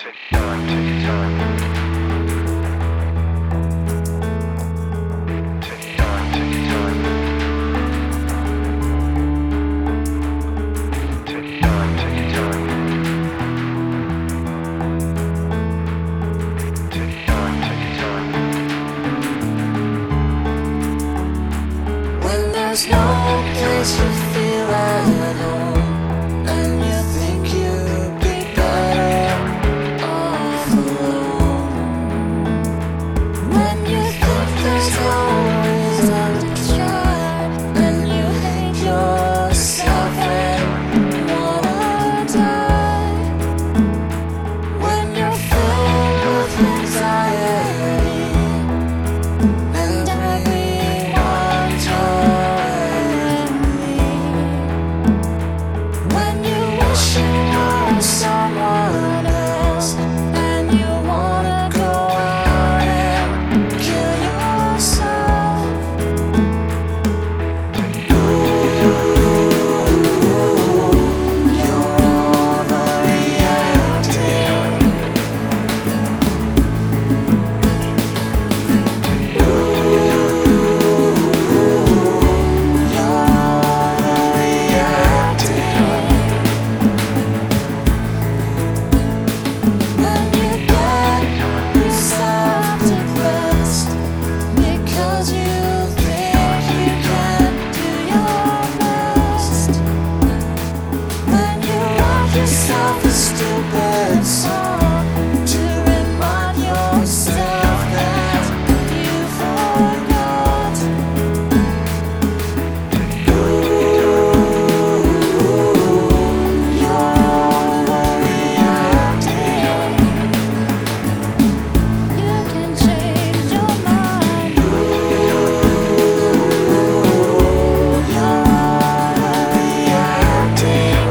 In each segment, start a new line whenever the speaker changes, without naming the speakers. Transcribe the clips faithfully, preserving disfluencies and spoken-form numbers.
Take your time, take your time. Take your time, take your time. Take your time, take your time. Take your time, take your time.
When there's no place to feel at home, and you think you'd be better off alone. When you think there's no reason to try, and you hate yourself and wanna die. When you're filled with anxiety and everyone's your enemy. When you wish you were someone else and you wanna go out and kill yourself. You're overreacting. When you get yourself depressed because you think you can't do your best. When you write yourself a stupid song to remind yourself that you forgot. You're overreacting. You can change your mind. You're overreacting.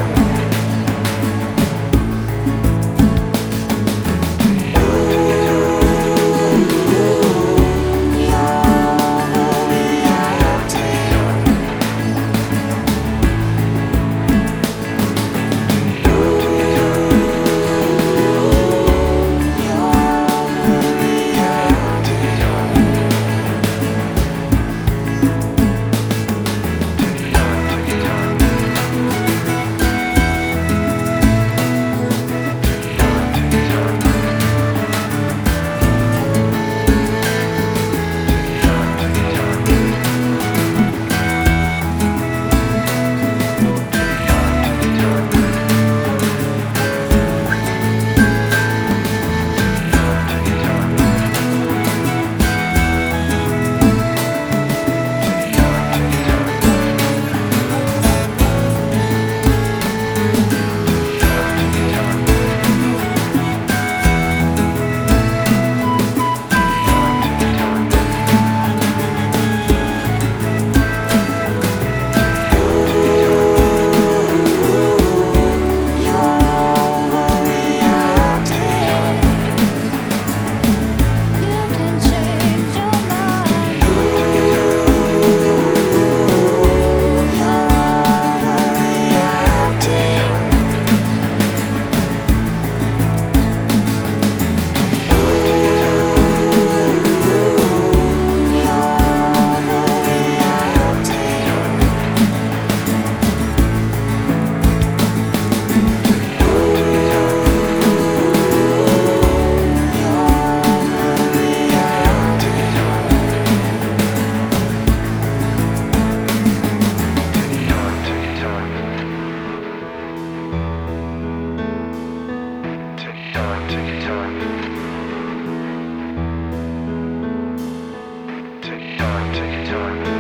Take your time, take your time.